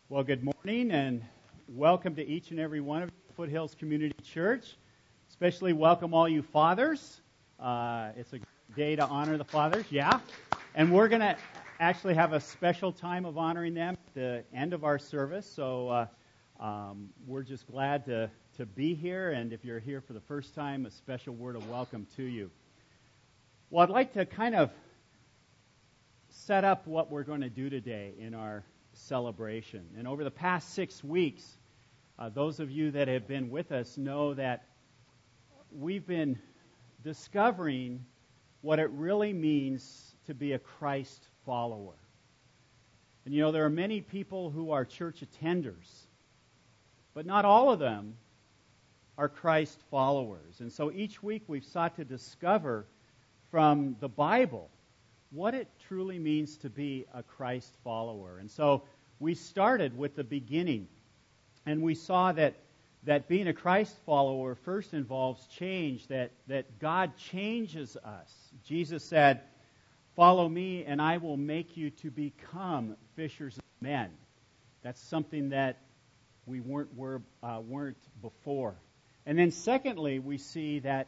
Well, good morning and welcome to each and every one of you, Foothills Community Church. Especially welcome all you fathers. It's a great day to honor the fathers, yeah. And we're going to actually have a special time of honoring them at the end of our service. So we're just glad to be here. And if you're here for the first time, a special word of welcome to you. Well, I'd like to kind of set up what we're going to do today in our celebration. And over the past 6 weeks, those of you that have been with us know that we've been discovering what it really means to be a Christ follower. And you know, there are many people who are church attenders, but not all of them are Christ followers. And so each week we've sought to discover from the Bible what it truly means to be a Christ follower. And so we started with the beginning, and we saw that being a Christ follower first involves change, that God changes us. Jesus said, "Follow me, and I will make you to become fishers of men." That's something that we weren't before. And then secondly, we see that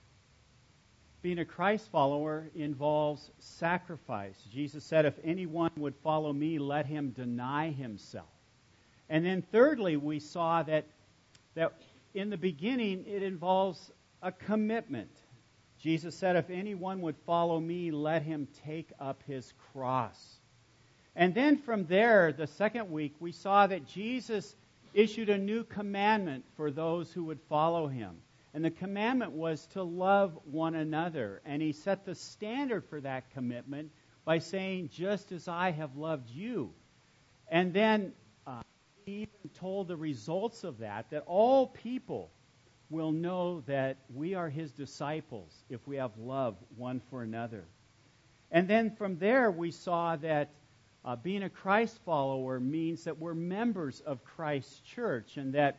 being a Christ follower involves sacrifice. Jesus said, "If anyone would follow me, let him deny himself." And then thirdly, we saw that in the beginning, it involves a commitment. Jesus said, "If anyone would follow me, let him take up his cross." And then from there, the second week, we saw that Jesus issued a new commandment for those who would follow him. And the commandment was to love one another. And he set the standard for that commitment by saying, "Just as I have loved you." And then he even told the results of that all people will know that we are his disciples if we have love one for another. And then from there we saw that being a Christ follower means that we're members of Christ's church, and that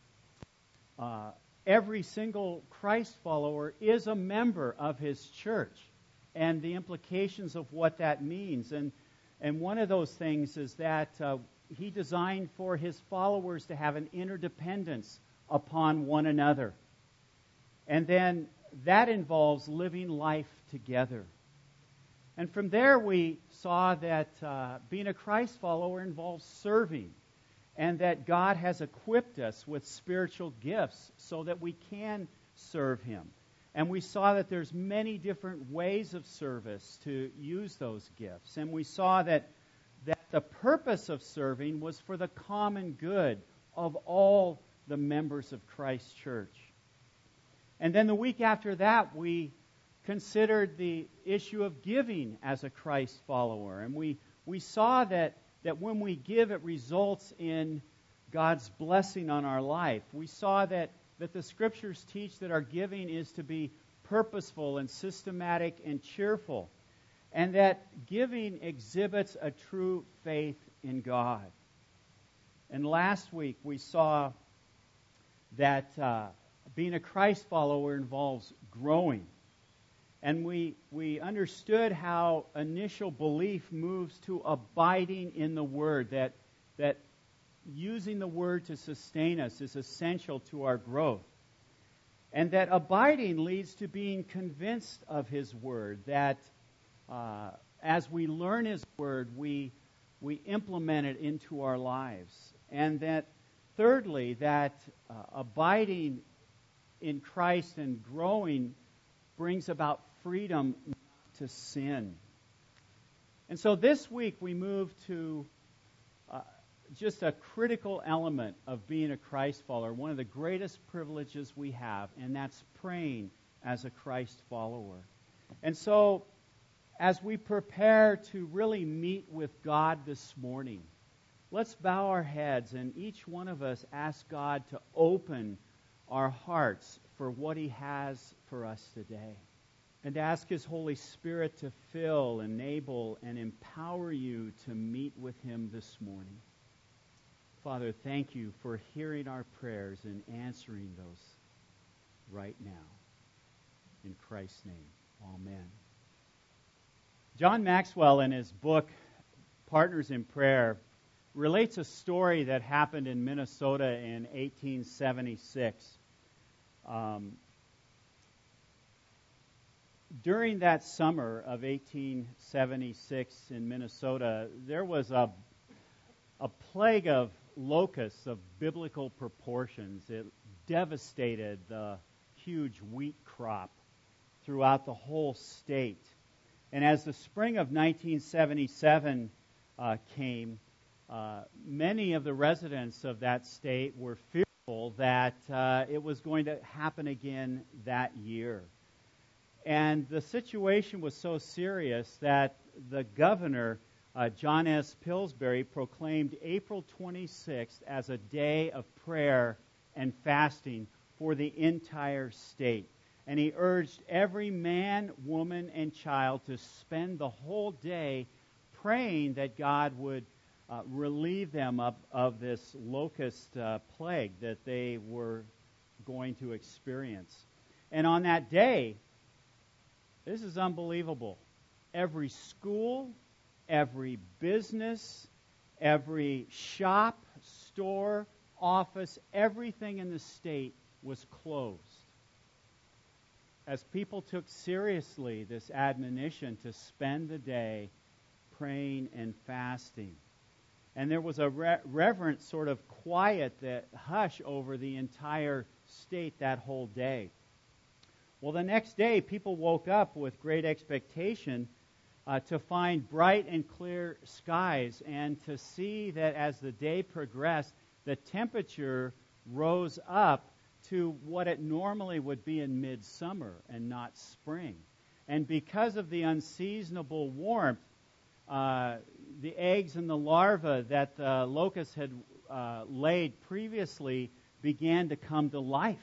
every single Christ follower is a member of his church, and the implications of what that means. And one of those things is that he designed for his followers to have an interdependence upon one another. And then that involves living life together. And from there we saw that being a Christ follower involves serving, and that God has equipped us with spiritual gifts so that we can serve him. And we saw that there's many different ways of service to use those gifts. And we saw that the purpose of serving was for the common good of all the members of Christ's church. And then the week after that, we considered the issue of giving as a Christ follower. And we saw that when we give, it results in God's blessing on our life. We saw that the Scriptures teach that our giving is to be purposeful and systematic and cheerful, and that giving exhibits a true faith in God. And last week we saw that being a Christ follower involves growing. And we understood how initial belief moves to abiding in the Word, that using the Word to sustain us is essential to our growth. And that abiding leads to being convinced of His Word, that as we learn His Word, we implement it into our lives. And that thirdly, that abiding in Christ and growing brings about freedom not to sin. And so this week we move to just a critical element of being a Christ follower, one of the greatest privileges we have, and that's praying as a Christ follower. And so as we prepare to really meet with God this morning, let's bow our heads and each one of us ask God to open our hearts for what He has for us today. And ask His Holy Spirit to fill, enable, and empower you to meet with Him this morning. Father, thank you for hearing our prayers and answering those right now. In Christ's name, amen. John Maxwell, in his book, Partners in Prayer, relates a story that happened in Minnesota in 1876. During that summer of 1876 in Minnesota, there was a plague of locusts of biblical proportions. It devastated the huge wheat crop throughout the whole state. And as the spring of 1977 came, many of the residents of that state were fearful that it was going to happen again that year. And the situation was so serious that the governor, John S. Pillsbury, proclaimed April 26th as a day of prayer and fasting for the entire state. And he urged every man, woman, and child to spend the whole day praying that God would relieve them of this locust plague that they were going to experience. And on that day, this is unbelievable. Every school, every business, every shop, store, office, everything in the state was closed, as people took seriously this admonition to spend the day praying and fasting. And there was a reverent sort of quiet, that hush over the entire state that whole day. Well, the next day, people woke up with great expectation to find bright and clear skies and to see that as the day progressed, the temperature rose up to what it normally would be in midsummer and not spring. And because of the unseasonable warmth, the eggs and the larvae that the locusts had laid previously began to come to life.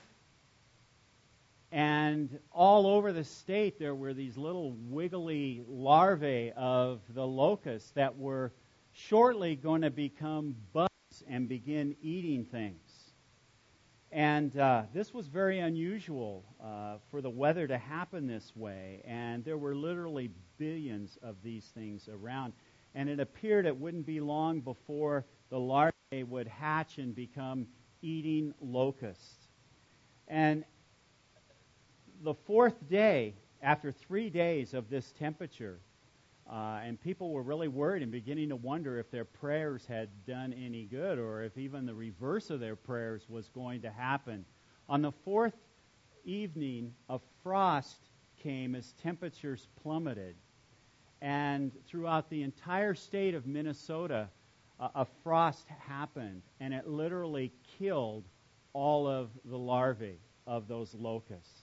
And all over the state there were these little wiggly larvae of the locusts that were shortly going to become bugs and begin eating things. And this was very unusual for the weather to happen this way. And there were literally billions of these things around. And it appeared it wouldn't be long before the larvae would hatch and become eating locusts. And the fourth day, after 3 days of this temperature, and people were really worried and beginning to wonder if their prayers had done any good or if even the reverse of their prayers was going to happen. On the fourth evening, a frost came as temperatures plummeted. And throughout the entire state of Minnesota, a frost happened, and it literally killed all of the larvae of those locusts.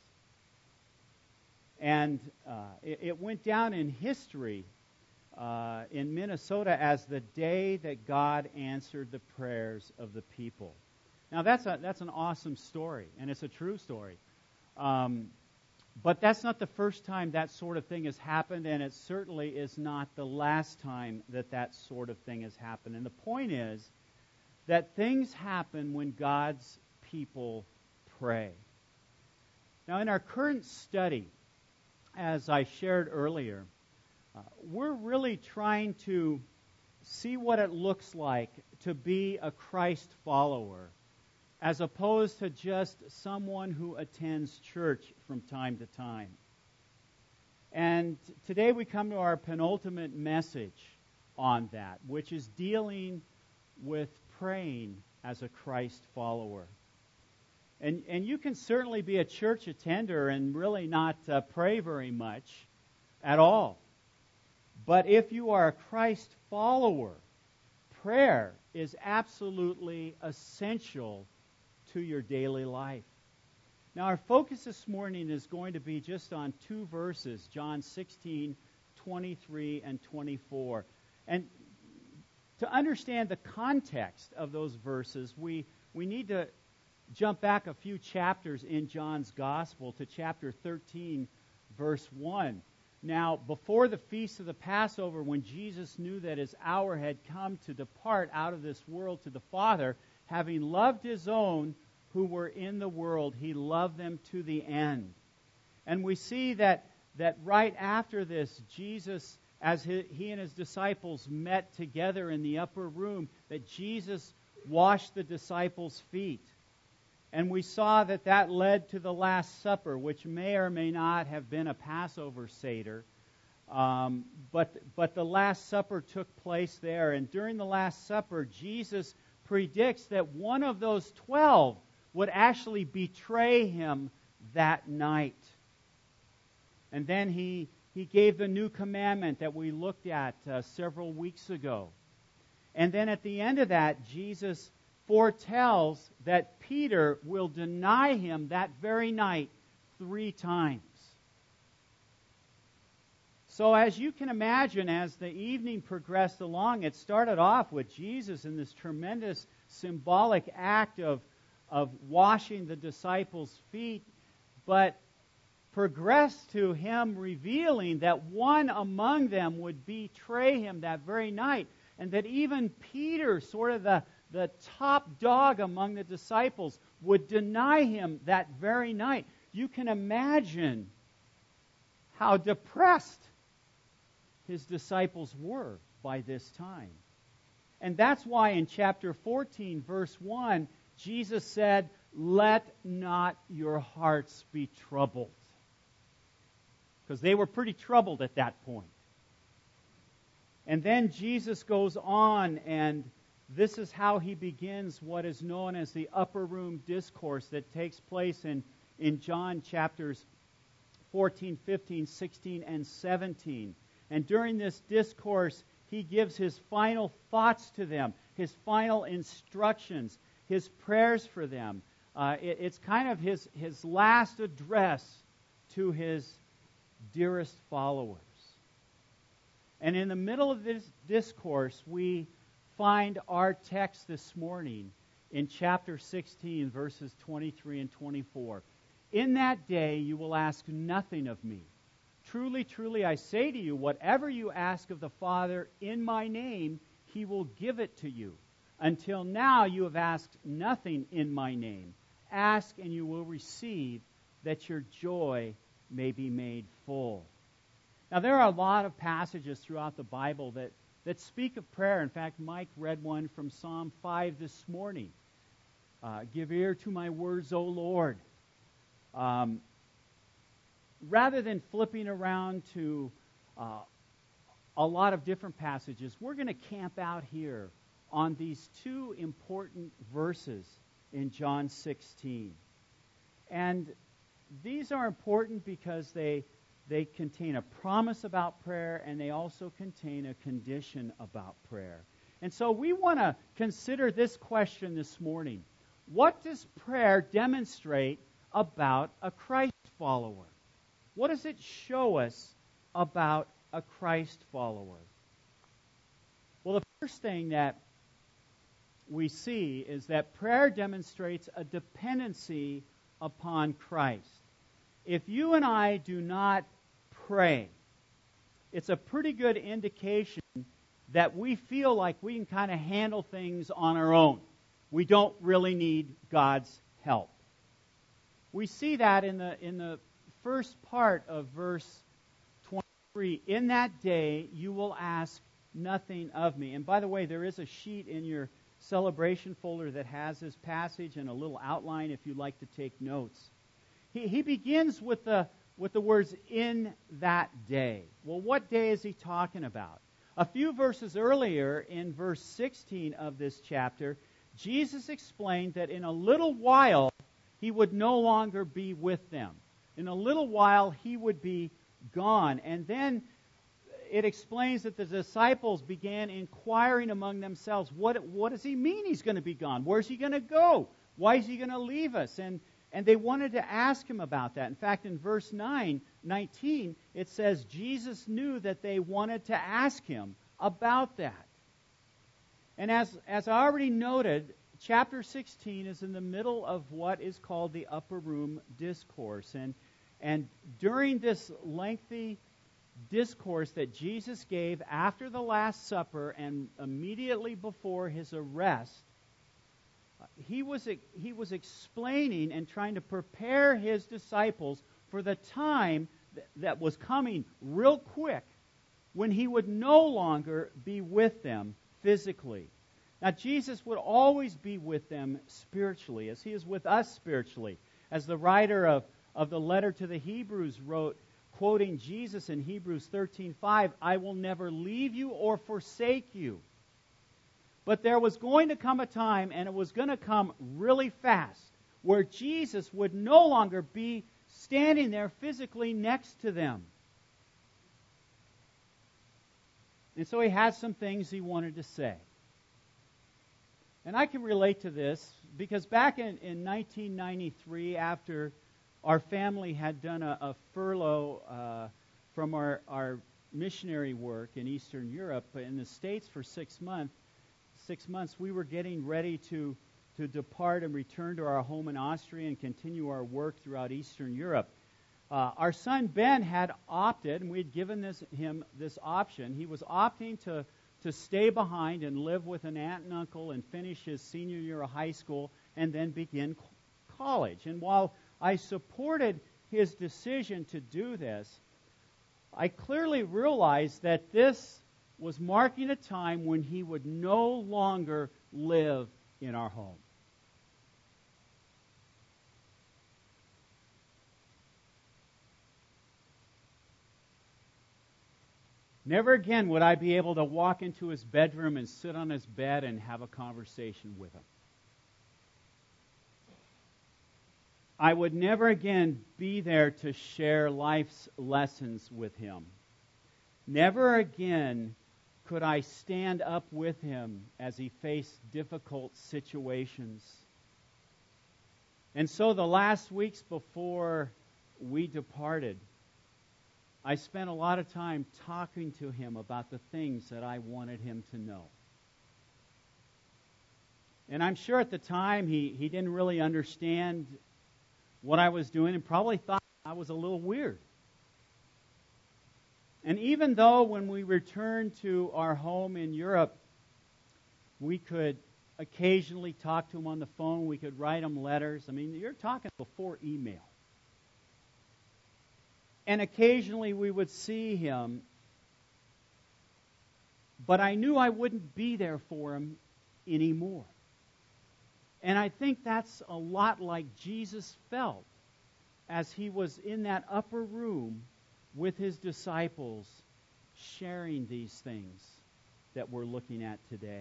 And it went down in history in Minnesota as the day that God answered the prayers of the people. Now that's an awesome story, and it's a true story. But that's not the first time that sort of thing has happened, and it certainly is not the last time that sort of thing has happened. And the point is that things happen when God's people pray. Now, in our current study, as I shared earlier, we're really trying to see what it looks like to be a Christ follower, as opposed to just someone who attends church from time to time. And today we come to our penultimate message on that, which is dealing with praying as a Christ follower. And you can certainly be a church attender and really not pray very much at all. But if you are a Christ follower, prayer is absolutely essential to your daily life. Now, our focus this morning is going to be just on two verses, John 16, 23 and 24. And to understand the context of those verses, we need to jump back a few chapters in John's Gospel to chapter 13, verse 1. Now, before the feast of the Passover, when Jesus knew that his hour had come to depart out of this world to the Father, having loved his own who were in the world, he loved them to the end. And we see that right after this, Jesus as he and his disciples met together in the upper room, that Jesus washed the disciples' feet. And we saw that that led to the Last Supper, which may or may not have been a Passover Seder. But the Last Supper took place there. And during the Last Supper, Jesus predicts that one of those 12 would actually betray him that night. And then he gave the new commandment that we looked at several weeks ago. And then at the end of that, Jesus foretells that Peter will deny him that very night 3 times. So as you can imagine, as the evening progressed along, it started off with Jesus in this tremendous symbolic act of washing the disciples' feet, but progressed to him revealing that one among them would betray him that very night, and that even Peter, sort of the top dog among the disciples, would deny him that very night. You can imagine how depressed his disciples were by this time. And that's why in chapter 14, verse 1, Jesus said, "Let not your hearts be troubled." Because they were pretty troubled at that point. And then Jesus goes on, and this is how he begins what is known as the upper room discourse that takes place in John chapters 14, 15, 16, and 17. And during this discourse, he gives his final thoughts to them, his final instructions, his prayers for them. It's kind of his last address to his dearest followers. And in the middle of this discourse, we find our text this morning in chapter 16, verses 23 and 24. "In that day you will ask nothing of me. Truly, truly, I say to you, whatever you ask of the Father in my name, he will give it to you. Until now you have asked nothing in my name. Ask and you will receive, that your joy may be made full." Now, there are a lot of passages throughout the Bible that speak of prayer. In fact, Mike read one from Psalm 5 this morning. "Give ear to my words, O Lord." Rather than flipping around to a lot of different passages, we're going to camp out here on these 2 important verses in John 16. And these are important because they contain a promise about prayer, and they also contain a condition about prayer. And so we want to consider this question this morning. What does prayer demonstrate about a Christ follower? What does it show us about a Christ follower? Well, the first thing that we see is that prayer demonstrates a dependency upon Christ. If you and I do not pray, it's a pretty good indication that we feel like we can kind of handle things on our own. We don't really need God's help. We see that in the first part of verse 23. "In that day you will ask nothing of me." And by the way, there is a sheet in your celebration folder that has this passage and a little outline if you'd like to take notes. He begins with the words, "in that day." Well, what day is he talking about? A few verses earlier, in verse 16 of this chapter, Jesus explained that in a little while he would no longer be with them. In a little while he would be gone. And then it explains that the disciples began inquiring among themselves, what does he mean he's going to be gone? Where's he going to go? Why is he going to leave us? And they wanted to ask him about that. In fact, in verse 19, it says Jesus knew that they wanted to ask him about that. And as I already noted, chapter 16 is in the middle of what is called the upper room discourse. And during this lengthy discourse that Jesus gave after the Last Supper and immediately before his arrest, he was explaining and trying to prepare his disciples for the time that was coming real quick when He would no longer be with them physically. Now, Jesus would always be with them spiritually, as He is with us spiritually. As the writer of the letter to the Hebrews wrote, quoting Jesus in Hebrews 13:5, "I will never leave you or forsake you." But there was going to come a time, and it was going to come really fast, where Jesus would no longer be standing there physically next to them. And so He had some things He wanted to say. And I can relate to this because back in 1993, after our family had done a furlough from our missionary work in Eastern Europe in the States for 6 months, we were getting ready to depart and return to our home in Austria and continue our work throughout Eastern Europe. Our son Ben had opted, and we had given him this option. He was opting to stay behind and live with an aunt and uncle and finish his senior year of high school and then begin college. And while I supported his decision to do this, I clearly realized that this was marking a time when he would no longer live in our home. Never again would I be able to walk into his bedroom and sit on his bed and have a conversation with him. I would never again be there to share life's lessons with him. Never again could I stand up with him as he faced difficult situations. And so the last weeks before we departed, I spent a lot of time talking to him about the things that I wanted him to know. And I'm sure at the time he didn't really understand what I was doing and probably thought I was a little weird. And even though when we returned to our home in Europe, we could occasionally talk to him on the phone, we could write him letters. I mean, you're talking before email. And occasionally we would see him, but I knew I wouldn't be there for him anymore. And I think that's a lot like Jesus felt as he was in that upper room with his disciples sharing these things that we're looking at today.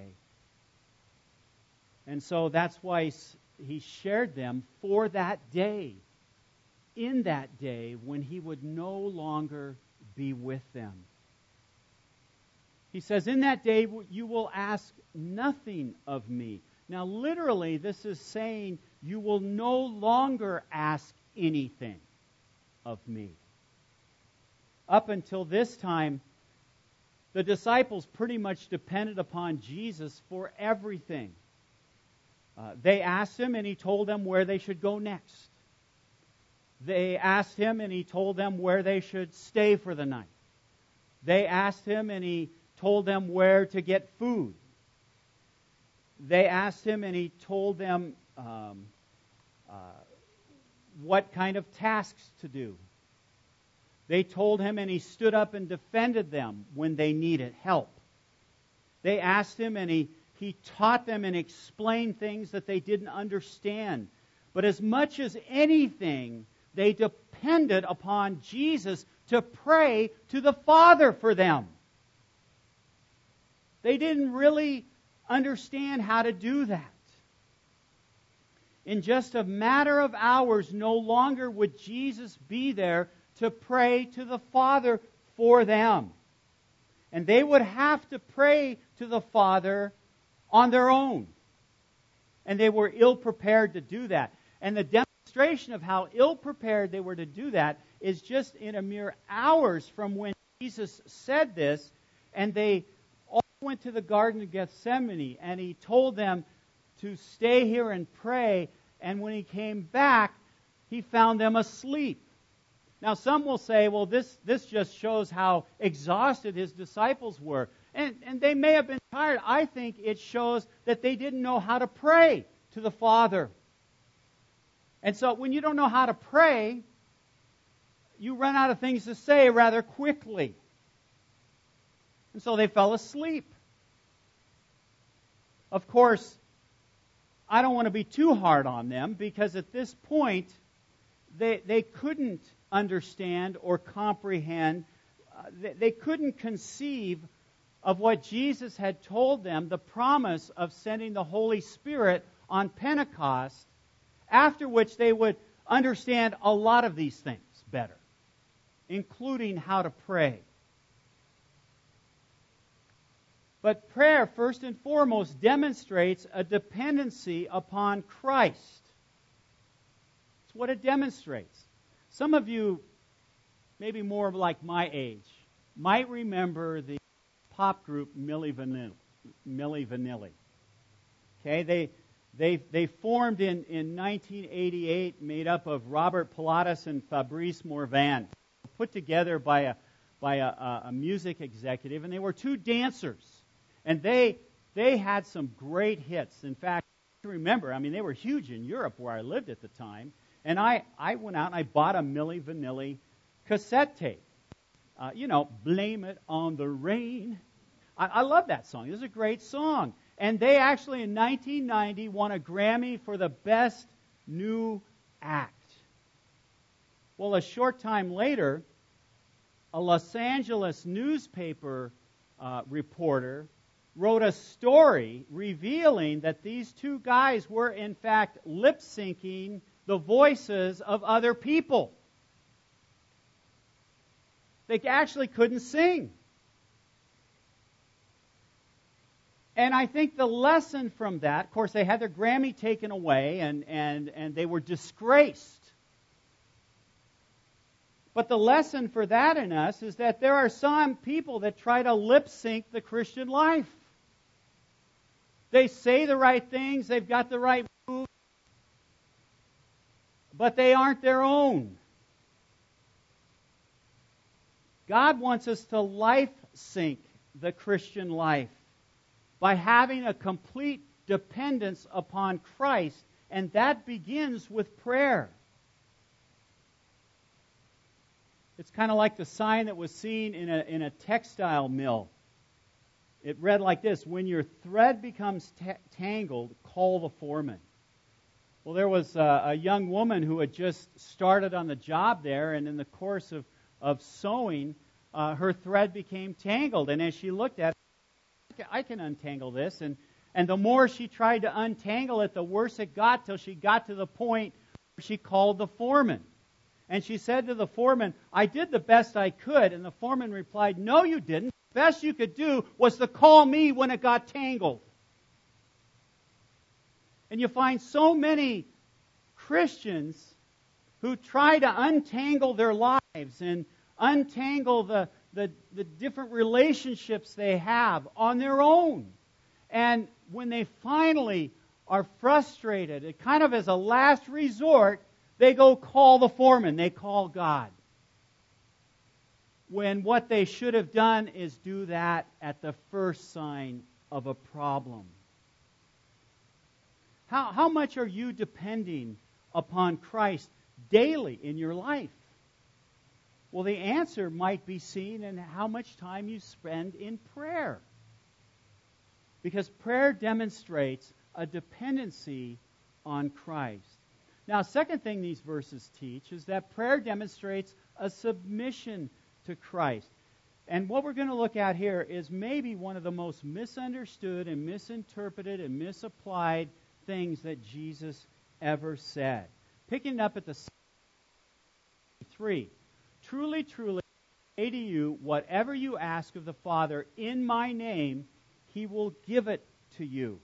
And so that's why he shared them for that day. In that day when he would no longer be with them. He says, "In that day you will ask nothing of me." Now literally this is saying you will no longer ask anything of me. Up until this time, the disciples pretty much depended upon Jesus for everything. They asked him and he told them where they should go next. They asked him and he told them where they should stay for the night. They asked him and he told them where to get food. They asked him and he told them what kind of tasks to do. They told him and he stood up and defended them when they needed help. They asked him and he taught them and explained things that they didn't understand. But as much as anything, they depended upon Jesus to pray to the Father for them. They didn't really understand how to do that. In just a matter of hours, no longer would Jesus be there to pray to the Father for them. And they would have to pray to the Father on their own. And they were ill-prepared to do that. And the demonstration of how ill-prepared they were to do that is just in a mere hours from when Jesus said this, and they all went to the Garden of Gethsemane, and he told them to stay here and pray, and when he came back, he found them asleep. Now some will say, well, this just shows how exhausted his disciples were. And they may have been tired. I think it shows that they didn't know how to pray to the Father. And so when you don't know how to pray, you run out of things to say rather quickly. And so they fell asleep. Of course, I don't want to be too hard on them, because at this point, they couldn't understand or comprehend. They couldn't conceive of what Jesus had told them, the promise of sending the Holy Spirit on Pentecost, after which they would understand a lot of these things better, including how to pray. But prayer, first and foremost, demonstrates a dependency upon Christ. It's what it demonstrates. Some of you, maybe more like my age, might remember the pop group Milli Vanilli. Okay, they formed in 1988, made up of Robert Pilatus and Fabrice Morvan, put together by a music executive, and they were two dancers, and they had some great hits. In fact, I remember, they were huge in Europe where I lived at the time, and I went out and I bought a Milli Vanilli cassette tape. Blame It on the Rain. I love that song. This is a great song. And they actually, in 1990, won a Grammy for the Best New Act. Well, a short time later, a Los Angeles newspaper reporter wrote a story revealing that these two guys were, in fact, lip-syncing the voices of other people. They actually couldn't sing. And I think the lesson from that, of course, they had their Grammy taken away and they were disgraced. But the lesson for that in us is that there are some people that try to lip sync the Christian life. They say the right things, they've got the right moves, but they aren't their own. God wants us to life sync the Christian life by having a complete dependence upon Christ, and that begins with prayer. It's kind of like the sign that was seen in a textile mill. It read like this: when your thread becomes tangled, call the foreman. Well, there was a young woman who had just started on the job there, and in the course of sewing, her thread became tangled. And as she looked at it, I can untangle this. And the more she tried to untangle it, the worse it got, till she got to the point where she called the foreman. And she said to the foreman, "I did the best I could." And the foreman replied, "No, you didn't. The best you could do was to call me when it got tangled." And you find so many Christians who try to untangle their lives and untangle the different relationships they have on their own. And when they finally are frustrated, it kind of as a last resort, they go call the foreman, they call God. When what they should have done is do that at the first sign of a problem. How much are you depending upon Christ daily in your life? Well, the answer might be seen in how much time you spend in prayer. Because prayer demonstrates a dependency on Christ. Now, second thing these verses teach is that prayer demonstrates a submission to Christ. And what we're going to look at here is maybe one of the most misunderstood and misinterpreted and misapplied things that Jesus ever said. Picking up at the 3. Truly, truly, I say to you, whatever you ask of the Father in my name, He will give it to you.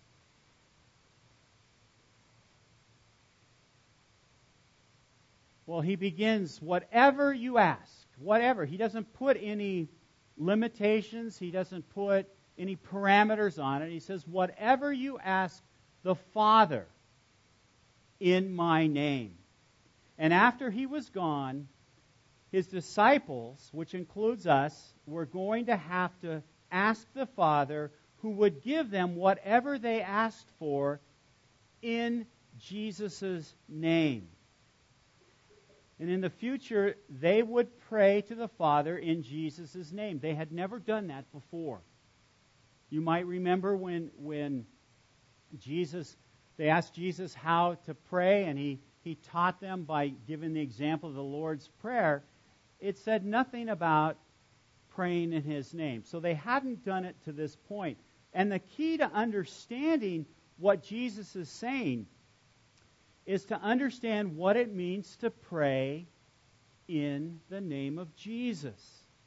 Well, He begins, whatever you ask, whatever. He doesn't put any limitations. He doesn't put any parameters on it. He says, whatever you ask the Father in my name. And after He was gone, His disciples, which includes us, were going to have to ask the Father, who would give them whatever they asked for in Jesus' name. And in the future, they would pray to the Father in Jesus' name. They had never done that before. You might remember when they asked Jesus how to pray, and he taught them by giving the example of the Lord's Prayer. It said nothing about praying in His name. So they hadn't done it to this point. And the key to understanding what Jesus is saying is to understand what it means to pray in the name of Jesus.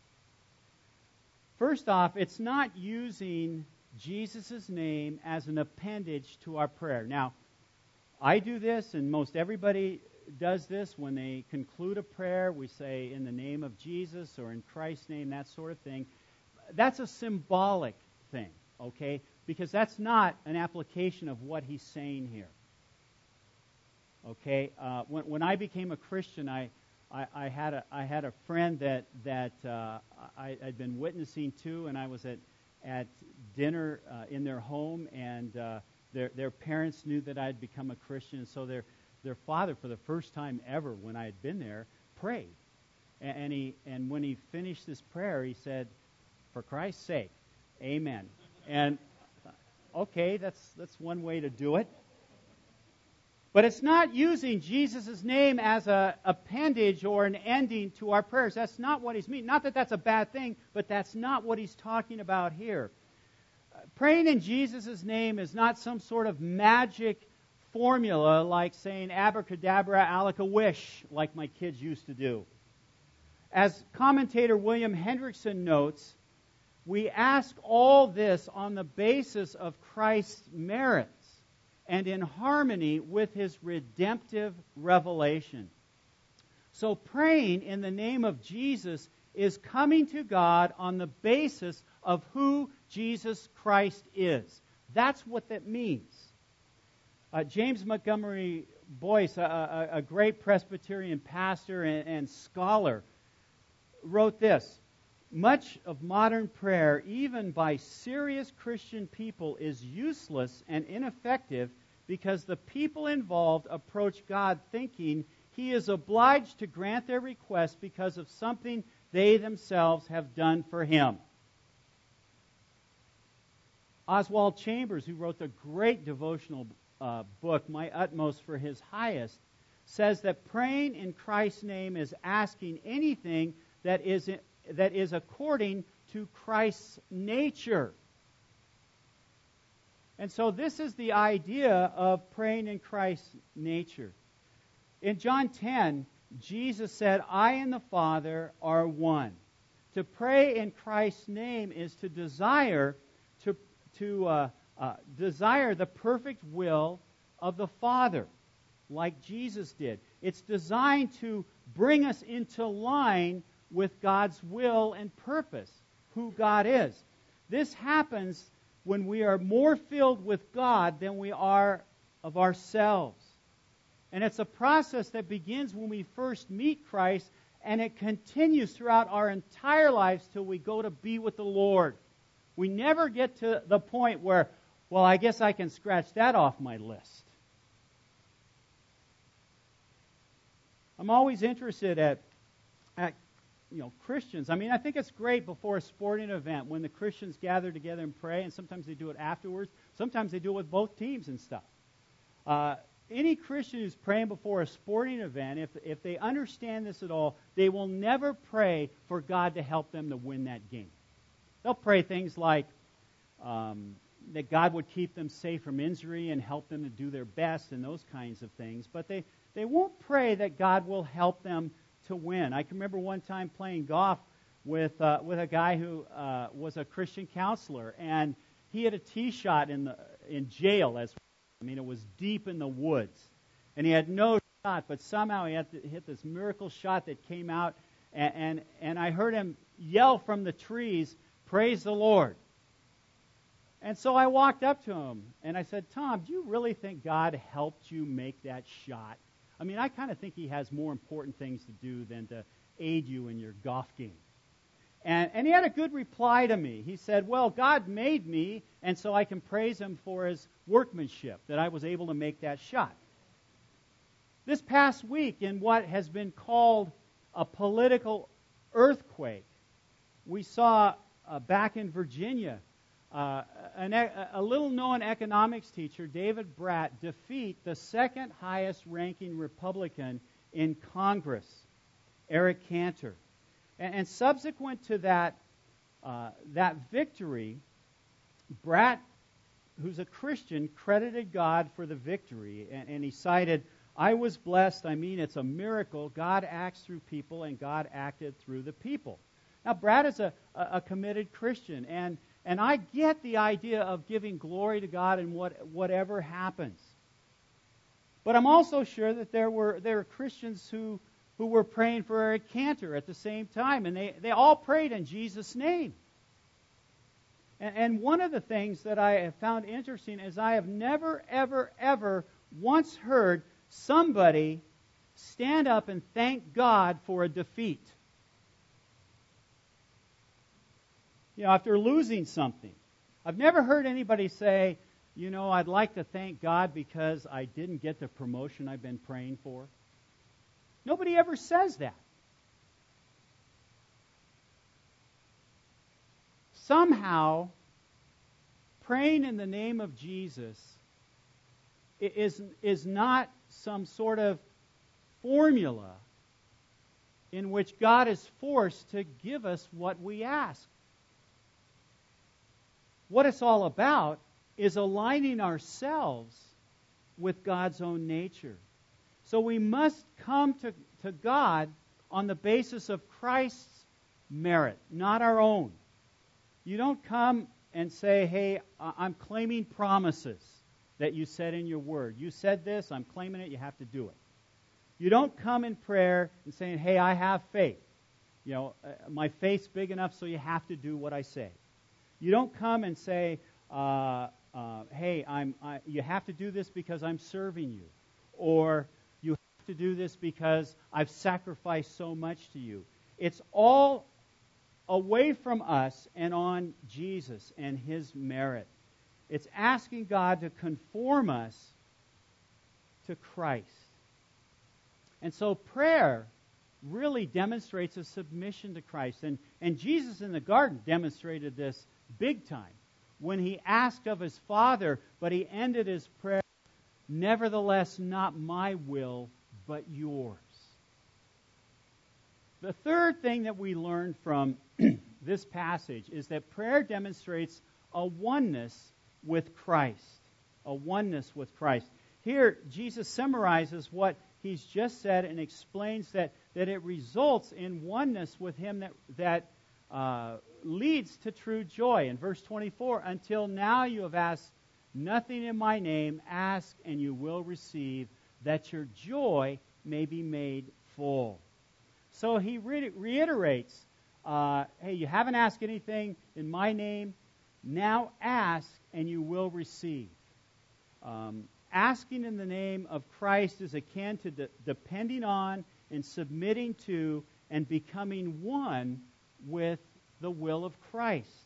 First off, it's not using Jesus' name as an appendage to our prayer. Now, I do this, and most everybody does this. When they conclude a prayer, we say, in the name of Jesus, or in Christ's name, that sort of thing. That's a symbolic thing, okay? Because that's not an application of what he's saying here. Okay? When I became a Christian, I had a friend that I'd been witnessing to, and I was at dinner in their home, and their parents knew that I'd become a Christian, and so their father, for the first time ever when I had been there, prayed. And when he finished this prayer, he said, "For Christ's sake, amen." And okay, that's one way to do it. But it's not using Jesus' name as an appendage or an ending to our prayers. That's not what he's meaning. Not that that's a bad thing, but that's not what he's talking about here. Praying in Jesus' name is not some sort of magic formula like saying abracadabra, alaka-wish, like my kids used to do. As commentator William Hendrickson notes, we ask all this on the basis of Christ's merits and in harmony with His redemptive revelation. So praying in the name of Jesus is coming to God on the basis of who Jesus Christ is. That's what that means. James Montgomery Boyce, a great Presbyterian pastor and scholar, wrote this: "Much of modern prayer, even by serious Christian people, is useless and ineffective because the people involved approach God thinking He is obliged to grant their request because of something they themselves have done for Him." Oswald Chambers, who wrote the great devotional book, My Utmost for His Highest, says that praying in Christ's name is asking anything that is according to Christ's nature. And so this is the idea of praying in Christ's nature. In John 10, Jesus said, "I and the Father are one." To pray in Christ's name is to desire desire the perfect will of the Father, like Jesus did. It's designed to bring us into line with God's will and purpose, who God is. This happens when we are more filled with God than we are of ourselves. And it's a process that begins when we first meet Christ, and it continues throughout our entire lives till we go to be with the Lord. We never get to the point where, well, I guess I can scratch that off my list. I'm always interested at Christians. I mean, I think it's great before a sporting event when the Christians gather together and pray, and sometimes they do it afterwards. Sometimes they do it with both teams and stuff. Any Christian who's praying before a sporting event, if they understand this at all, they will never pray for God to help them to win that game. They'll pray things like that God would keep them safe from injury and help them to do their best and those kinds of things. But they won't pray that God will help them to win. I can remember one time playing golf with a guy who was a Christian counselor, and he had a tee shot in jail. It was deep in the woods, and he had no shot, but somehow he had to hit this miracle shot that came out, and I heard him yell from the trees, "Praise the Lord." And so I walked up to him, and I said, "Tom, do you really think God helped you make that shot? I mean, I kind of think He has more important things to do than to aid you in your golf game." And he had a good reply to me. He said, "Well, God made me, and so I can praise Him for His workmanship, that I was able to make that shot." This past week, in what has been called a political earthquake, we saw back in Virginia a little-known economics teacher, David Bratt, defeat the second highest-ranking Republican in Congress, Eric Cantor. And subsequent to that victory, Bratt, who's a Christian, credited God for the victory, and he cited, "I was blessed. I mean, it's a miracle. God acts through people, and God acted through the people." Now, Bratt is a committed Christian, and I get the idea of giving glory to God in whatever happens. But I'm also sure that there were Christians who were praying for Eric Cantor at the same time, and they all prayed in Jesus' name. And one of the things that I have found interesting is I have never, ever, ever once heard somebody stand up and thank God for a defeat. After losing something. I've never heard anybody say, I'd like to thank God because I didn't get the promotion I've been praying for. Nobody ever says that. Somehow, praying in the name of Jesus is not some sort of formula in which God is forced to give us what we ask. What it's all about is aligning ourselves with God's own nature. So we must come to God on the basis of Christ's merit, not our own. You don't come and say, "Hey, I'm claiming promises that you said in your word. You said this, I'm claiming it, you have to do it." You don't come in prayer and saying, "Hey, I have faith. My faith's big enough, so you have to do what I say." You don't come and say, "Hey, you have to do this because I'm serving you," or "You have to do this because I've sacrificed so much to you." It's all away from us and on Jesus and His merit. It's asking God to conform us to Christ. And so prayer really demonstrates a submission to Christ. And Jesus in the garden demonstrated this big time when He asked of His Father, but He ended His prayer, "Nevertheless, not my will, but yours." The third thing that we learn from this passage is that prayer demonstrates a oneness with Christ. A oneness with Christ. Here, Jesus summarizes what He's just said and explains that it results in oneness with Him that leads to true joy. In verse 24, "Until now you have asked nothing in my name, ask and you will receive, that your joy may be made full." So He reiterates, hey, you haven't asked anything in my name, now ask and you will receive. Asking in the name of Christ is akin to depending on and submitting to and becoming one with the will of Christ.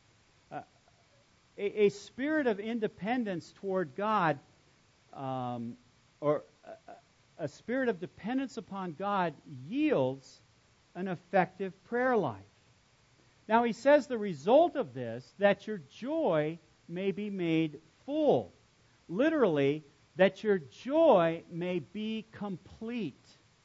A spirit of independence toward God, or a spirit of dependence upon God, yields an effective prayer life. Now He says the result of this, that your joy may be made full. Literally, that your joy may be complete.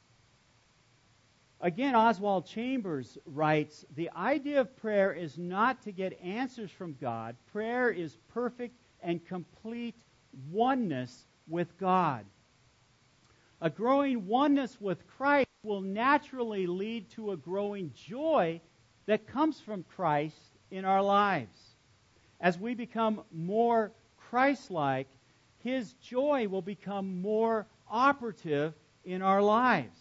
Again, Oswald Chambers writes, "The idea of prayer is not to get answers from God. Prayer is perfect and complete oneness with God." A growing oneness with Christ will naturally lead to a growing joy that comes from Christ in our lives. As we become more Christ-like, His joy will become more operative in our lives.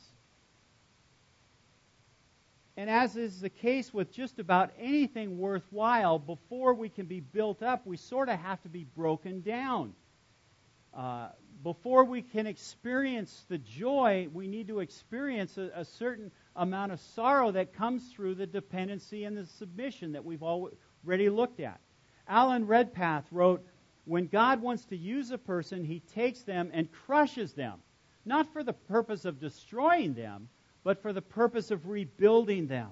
And as is the case with just about anything worthwhile, before we can be built up, we sort of have to be broken down. Before we can experience the joy, we need to experience a certain amount of sorrow that comes through the dependency and the submission that we've already looked at. Alan Redpath wrote, "When God wants to use a person, He takes them and crushes them. not for the purpose of destroying them, but for the purpose of rebuilding them.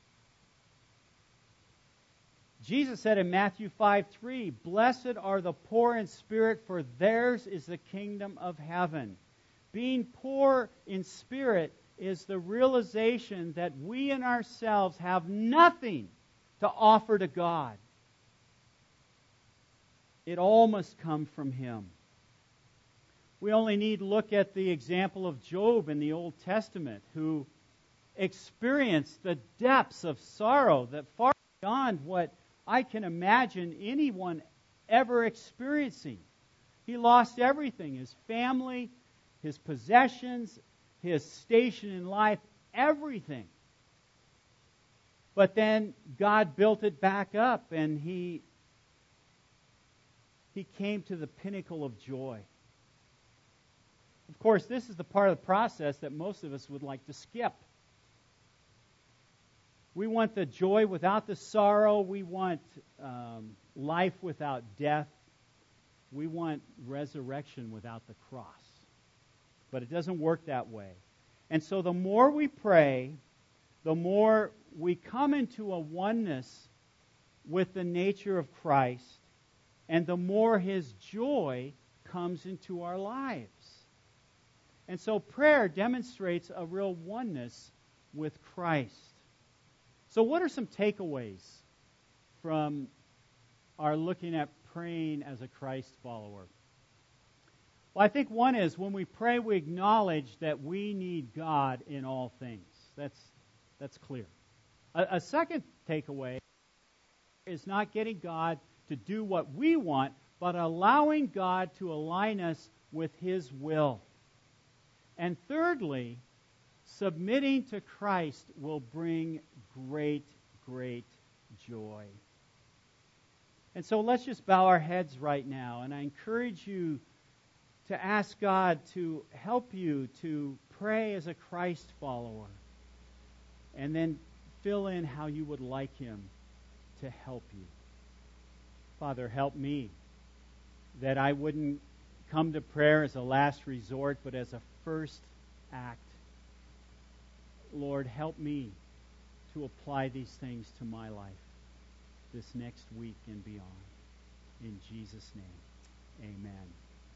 Jesus said in Matthew 5:3, "Blessed are the poor in spirit, for theirs is the kingdom of heaven." Being poor in spirit is the realization that we in ourselves have nothing to offer to God. It all must come from Him. We only need to look at the example of Job in the Old Testament, who experienced the depths of sorrow that far beyond what I can imagine anyone ever experiencing. He lost everything, his family, his possessions, his station in life, everything. But then God built it back up, and he came to the pinnacle of joy. Of course, this is the part of the process that most of us would like to skip. We want the joy without the sorrow. We want life without death. We want resurrection without the cross. But it doesn't work that way. And so the more we pray, the more we come into a oneness with the nature of Christ, and the more His joy comes into our lives. And so prayer demonstrates a real oneness with Christ. So what are some takeaways from our looking at praying as a Christ follower? Well, I think one is when we pray, we acknowledge that we need God in all things. That's clear. A second takeaway is not getting God to do what we want, but allowing God to align us with His will. And thirdly, submitting to Christ will bring great, great joy. And so let's just bow our heads right now, and I encourage you to ask God to help you to pray as a Christ follower, and then fill in how you would like Him to help you. Father, help me that I wouldn't come to prayer as a last resort, but as a first act. Lord, help me to apply these things to my life this next week and beyond. In Jesus' name, amen.